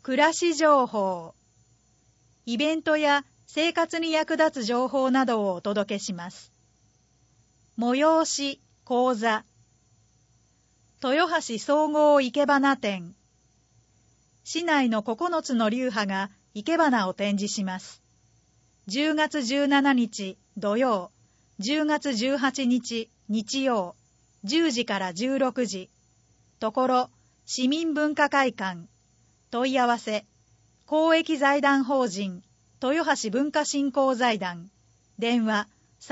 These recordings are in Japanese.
暮らし情報、イベントや生活に役立つ情報などをお届けします。催し、講座、豊橋総合生け花展、市内の9つの流派が生け花を展示します。10月17日土曜、10月18日日曜、10時から16時、ところ市民文化会館、問い合わせ、公益財団法人豊橋文化振興財団、電話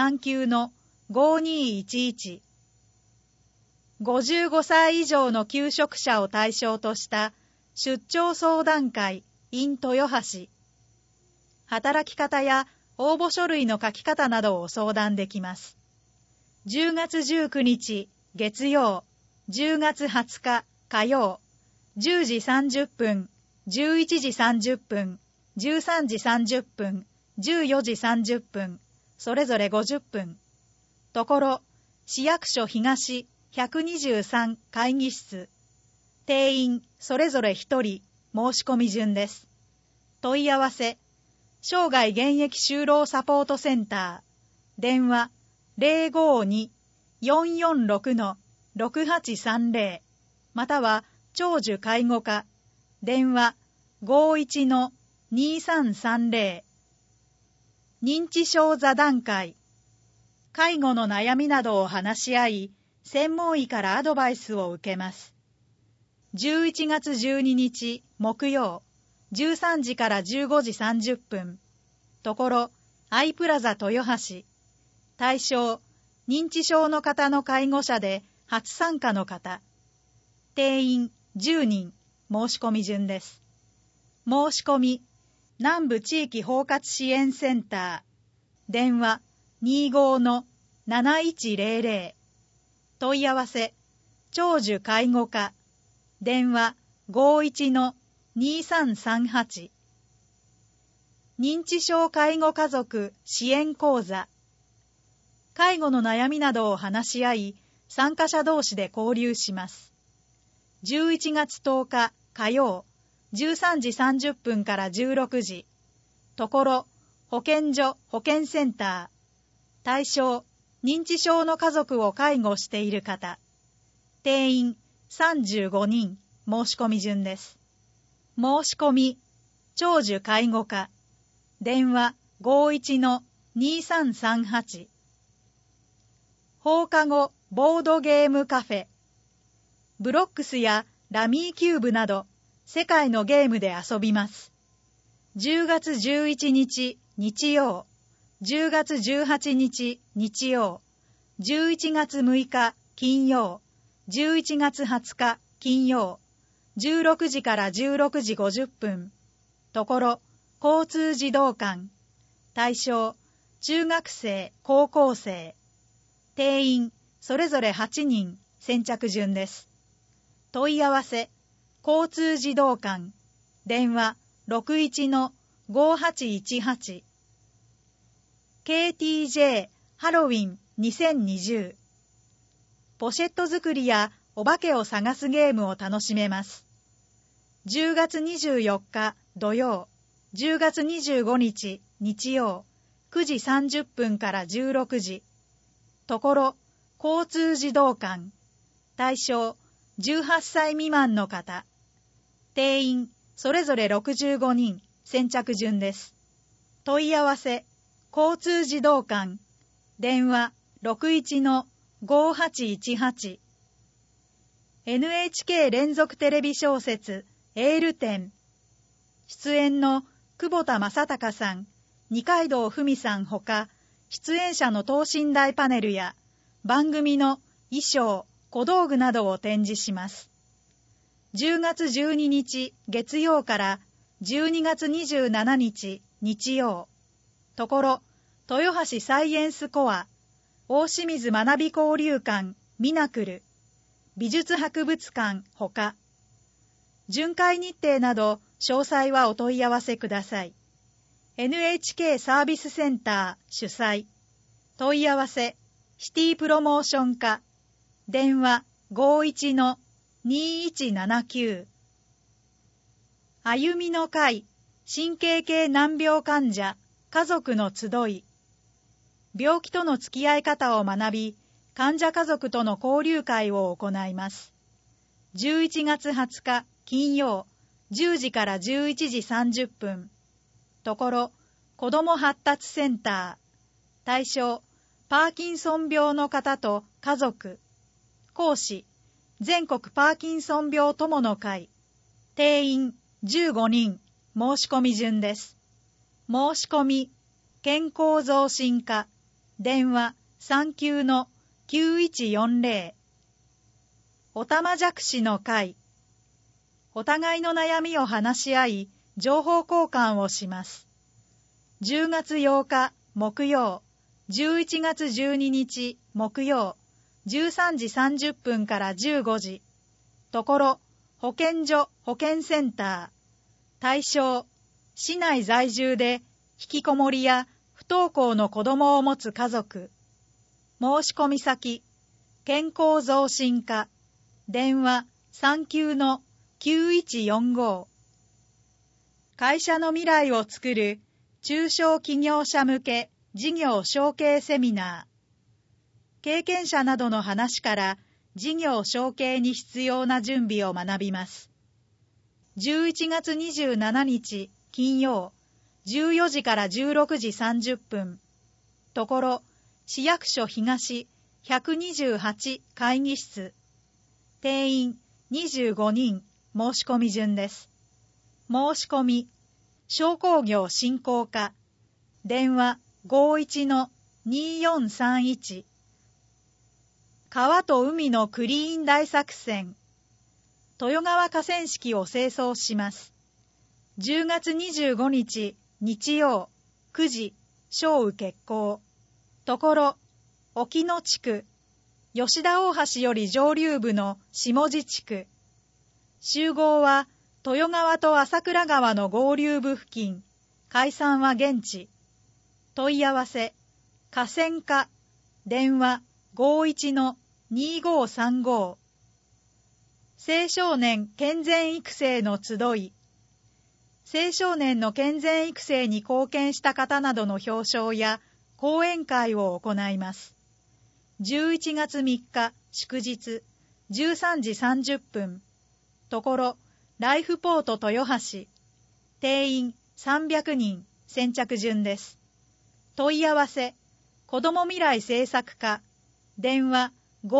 39-5211。55歳以上の求職者を対象とした出張相談会 in 豊橋。働き方や応募書類の書き方などを相談できます。10月19日月曜、10月20日火曜、10時30分、11時30分、13時30分、14時30分、それぞれ50分。ところ、市役所東123会議室。定員それぞれ1人、申し込み順です。問い合わせ、生涯現役就労サポートセンター。電話052-446-6830。または、長寿介護課。電話51-2330。認知症座談会。介護の悩みなどを話し合い、専門医からアドバイスを受けます。11月12日木曜、13時から15時30分。ところ、アイプラザ豊橋。対象、認知症の方の介護者で初参加の方。定員10人、申し込み順です。申し込み、南部地域包括支援センター。電話25-7100。問い合わせ、長寿介護課。電話51-2338。認知症介護家族支援講座。介護の悩みなどを話し合い、参加者同士で交流します。11月10日火曜、13時30分から16時。ところ、保健所保健センター。対象、認知症の家族を介護している方。定員35人、申し込み順です。申し込み、長寿介護課。電話51-2338。放課後ボードゲームカフェ。ブロックスやラミーキューブなど世界のゲームで遊びます。10月11日日曜、10月18日日曜、11月6日金曜、11月20日金曜、16時から16時50分。ところ、交通児童館。対象、中学生、高校生。定員、それぞれ8人、先着順です。問い合わせ、交通児童館。電話61-5818。KTJ ハロウィン2020。ポシェット作りやお化けを探すゲームを楽しめます。10月24日土曜、10月25日日曜、9時30分から16時。ところ、交通児童館。対象、18歳未満の方。定員、それぞれ65人、先着順です。問い合わせ、交通児童館。電話61-5818。NHK 連続テレビ小説、エール展。出演の久保田正孝さん、二階堂ふみさんほか、出演者の等身大パネルや番組の衣装、小道具などを展示します。10月12日月曜から12月27日日曜。ところ、豊橋サイエンスコア、大清水学び交流館ミナクル、美術博物館ほか。巡回日程など詳細はお問い合わせください。NHK サービスセンター主催。問い合わせ、シティプロモーション課。電話51-2179。 歩みの会、神経系難病患者、家族の集い。病気との付き合い方を学び、患者家族との交流会を行います。11月20日金曜、10時から11時30分。ところ、子ども発達センター。対象、パーキンソン病の方と家族。講師、全国パーキンソン病友の会。定員15人。申し込み順です。申し込み、健康増進課。電話39-9140。おたまじゃくしの会。お互いの悩みを話し合い、情報交換をします。10月8日木曜、11月12日木曜、13時30分から15時。ところ、保健所保健センター。対象、市内在住で引きこもりや不登校の子どもを持つ家族。申し込み先、健康増進課。電話39-9145。会社の未来をつくる中小企業者向け事業承継セミナー。経験者などの話から事業承継に必要な準備を学びます。11月27日金曜、14時から16時30分。ところ、市役所東128会議室。定員25人。申し込み順です。申し込み、商工業振興課。電話51-2431。川と海のクリーン大作戦。豊川河川敷を清掃します。10月25日日曜9時、小雨決行。ところ、沖野地区、吉田大橋より上流部の下地地区。集合は豊川と朝倉川の合流部付近。解散は現地。問い合わせ、河川課。電話51-2535。青少年健全育成の集い。青少年の健全育成に貢献した方などの表彰や講演会を行います。11月3日祝日、13時30分。ところ、ライフポート豊橋。定員300人。先着順です。問い合わせ、子ども未来政策課。電話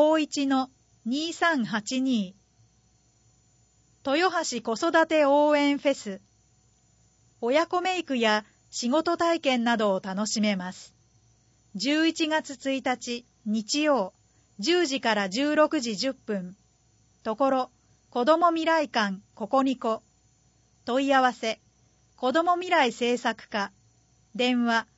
51-2382。豊橋子育て応援フェス。親子メイクや仕事体験などを楽しめます。11月1日日曜、10時から16時10分。ところ、子ども未来館ここにこ。問い合わせ、子ども未来政策課。電話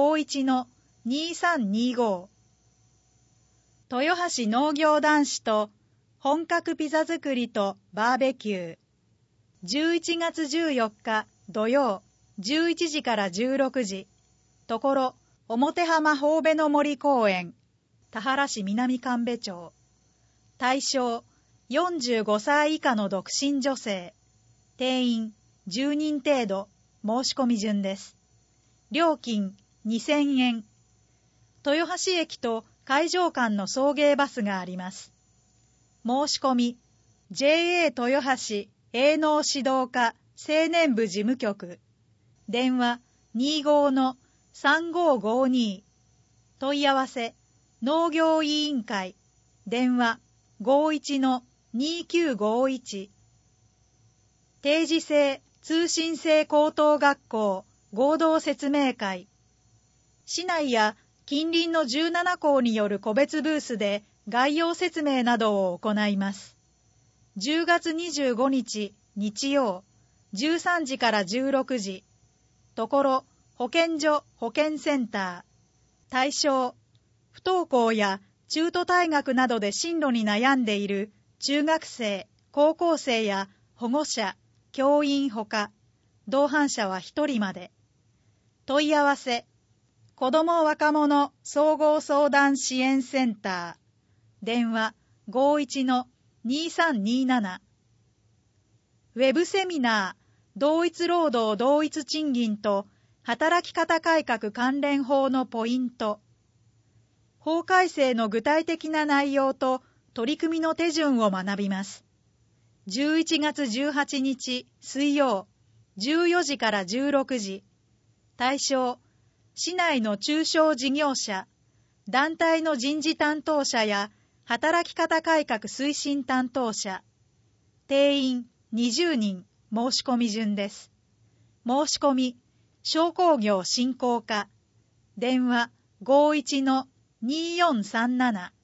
51-2325。豊橋農業男子と本格ピザ作りとバーベキュー。11月14日土曜、11時から16時。ところ、表浜神戸の森公園。田原市南神戸町。対象、45歳以下の独身女性。定員10人程度。申し込み順です。料金2000円。豊橋駅と会場間の送迎バスがあります。申し込み、JA 豊橋営農指導課青年部事務局。電話25-3552。問い合わせ、農業委員会。電話51-2951。定時制通信制高等学校合同説明会。市内や近隣の17校による個別ブースで概要説明などを行います。10月25日日曜、13時から16時。ところ、保健所保健センター。対象、不登校や中途退学などで進路に悩んでいる中学生、高校生や保護者、教員ほか、同伴者は1人まで。問い合わせ、子ども若者総合相談支援センター。電話51-2327。ウェブセミナー、 同一労働同一賃金と働き方改革関連法のポイント。法改正の具体的な内容と取り組みの手順を学びます。11月18日水曜、14時から16時。対象、市内の中小事業者、団体の人事担当者や働き方改革推進担当者。定員20人、申し込み順です。申し込み、商工業振興課。電話 51-2437